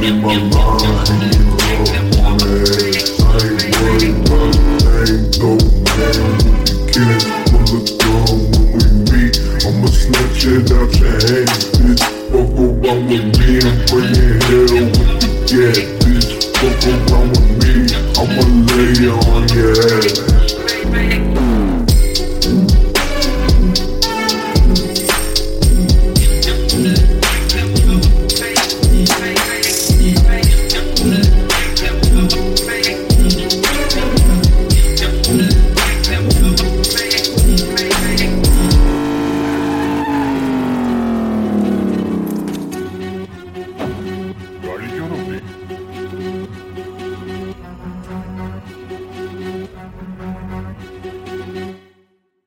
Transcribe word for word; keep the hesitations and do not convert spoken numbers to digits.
in my mind, and you up on that. I ain't worried about a thing though, man. When you can't pull a gun when we meet, I'ma snatch it out your hand, bitch. Fuck around with me and bring it hell with the gat.